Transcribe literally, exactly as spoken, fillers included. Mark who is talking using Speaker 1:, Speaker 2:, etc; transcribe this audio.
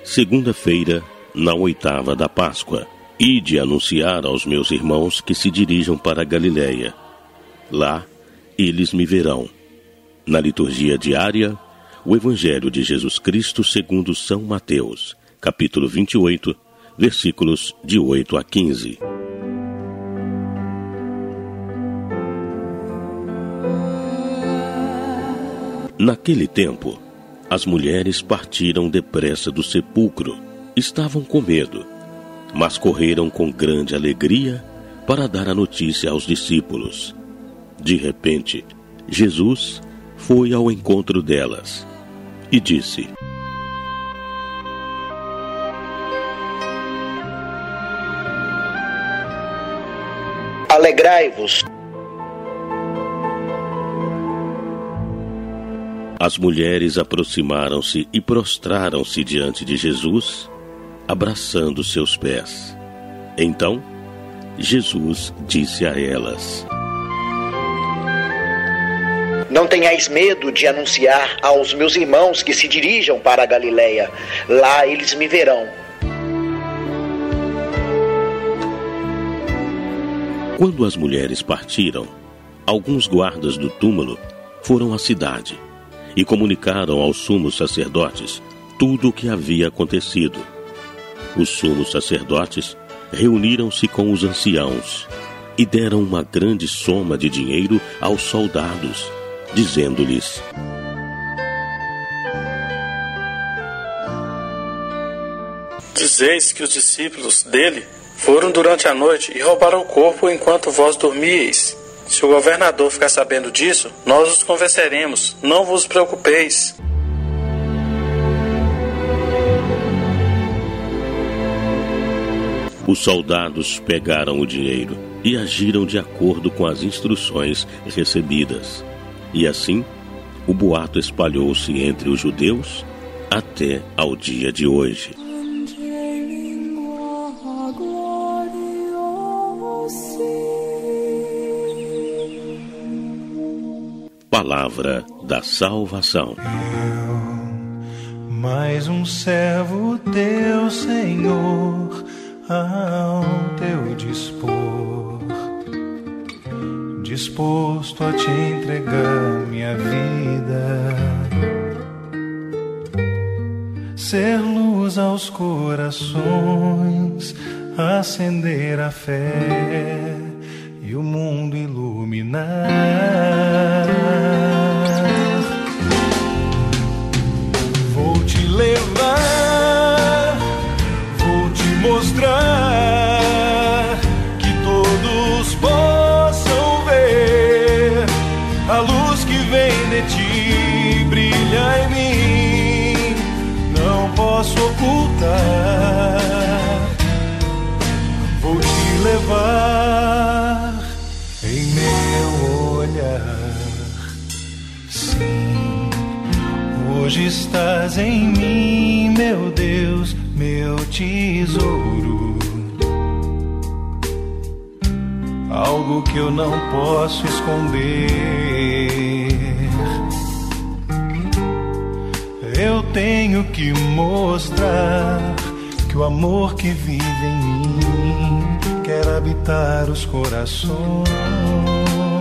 Speaker 1: Segunda-feira, na oitava da Páscoa. Ide anunciar aos meus irmãos que se dirijam para a Galiléia. Lá, eles me verão. Na liturgia diária, o Evangelho de Jesus Cristo segundo São Mateus, capítulo vinte e oito, versículos de oito a quinze. Naquele tempo, as mulheres partiram depressa do sepulcro. Estavam com medo, mas correram com grande alegria para dar a notícia aos discípulos. De repente, Jesus foi ao encontro delas e disse:
Speaker 2: Alegrai-vos.
Speaker 1: As mulheres aproximaram-se e prostraram-se diante de Jesus, abraçando seus pés. Então, Jesus disse a elas:
Speaker 2: Não tenhais medo de anunciar aos meus irmãos que se dirijam para a Galiléia. Lá eles me verão.
Speaker 1: Quando as mulheres partiram, alguns guardas do túmulo foram à cidade e comunicaram aos sumos sacerdotes tudo o que havia acontecido. Os sumos sacerdotes reuniram-se com os anciãos e deram uma grande soma de dinheiro aos soldados, dizendo-lhes:
Speaker 3: Dizeis que os discípulos dele foram durante a noite e roubaram o corpo enquanto vós dormíeis. Se o governador ficar sabendo disso, nós os convenceremos, não vos preocupeis.
Speaker 1: Os soldados pegaram o dinheiro e agiram de acordo com as instruções recebidas. E assim, o boato espalhou-se entre os judeus até ao dia de hoje. Palavra da salvação.
Speaker 4: Eu, mais um servo teu, Senhor, ao teu dispor, disposto a te entregar minha vida, ser luz aos corações, acender a fé e o mundo iluminar. Vou te levar, vou te mostrar, que todos possam ver a luz que vem de ti, brilha em mim, não posso ocultar. Vou te levar em meu olhar. Sim, hoje estás em mim, meu Deus, meu tesouro. Algo que eu não posso esconder. Eu tenho que mostrar que o amor que vive em mim quer habitar os corações.